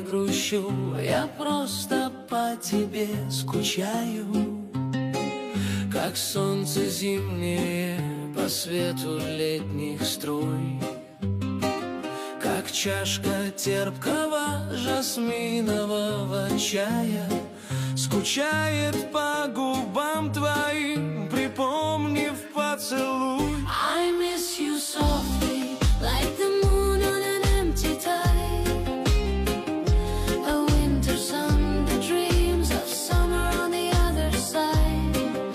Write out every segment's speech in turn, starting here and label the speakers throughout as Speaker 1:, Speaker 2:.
Speaker 1: грущу, я просто по тебе скучаю. Как солнце зимнее по свету летних струй, как чашка терпкого жасминового чая скучает по губам твоим, припомнив поцелуй. I miss you softly, like the moon on an empty tide. A winter sun that dreams of summer on the other side.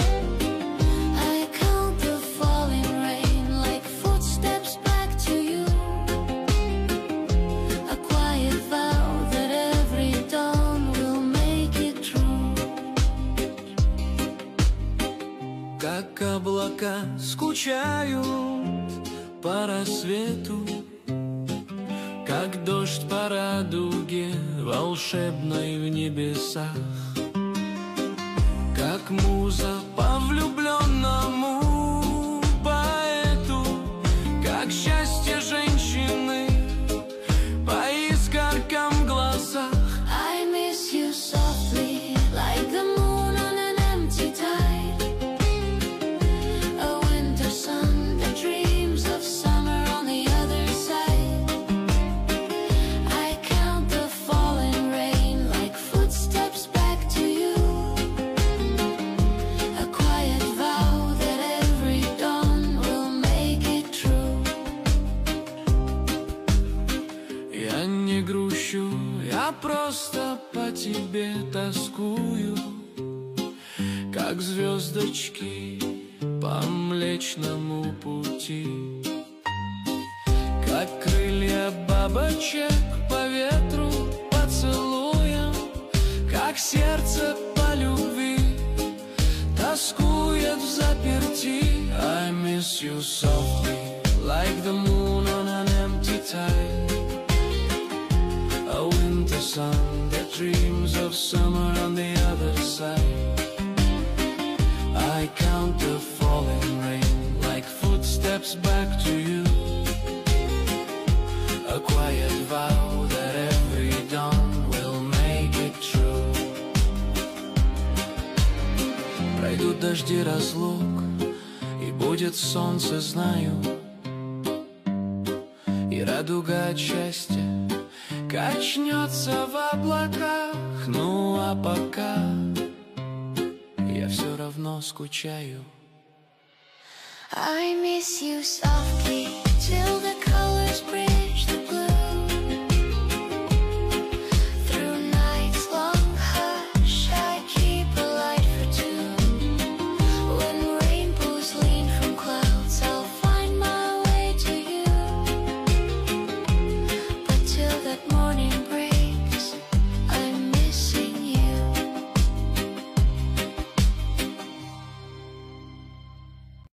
Speaker 1: I count the falling rain like footsteps back to you. A quiet vow that every dawn will make it true. Как облака скучают по рассвету, как дождь по радуге волшебной в небесах, как муза по влюбленному поэту, как счастье женщины по искоркам в глазах. I miss you softly, like the moon on an empty tide. A winter sun that dreams of summer on the other side. I count the falling rain like footsteps back to you. A quiet vow that every dawn will make it true. Я не грущу, я просто по тебе тоскую, как звездочки по Млечному пути, как крылья бабочек по ветру поцелуем, как сердце по любви тоскует в заперти. I miss you softly, like the moon on an empty tide. A winter sun that dreams of summer on the other side. I count the falling rain like footsteps back to you. A quiet vow that every dawn will make it true. Пройдут дожди разлук, и будет солнце, знаю, и радуга от счастья качнется в облаках. Ну а пока я все равно скучаю.
Speaker 2: I miss you softly till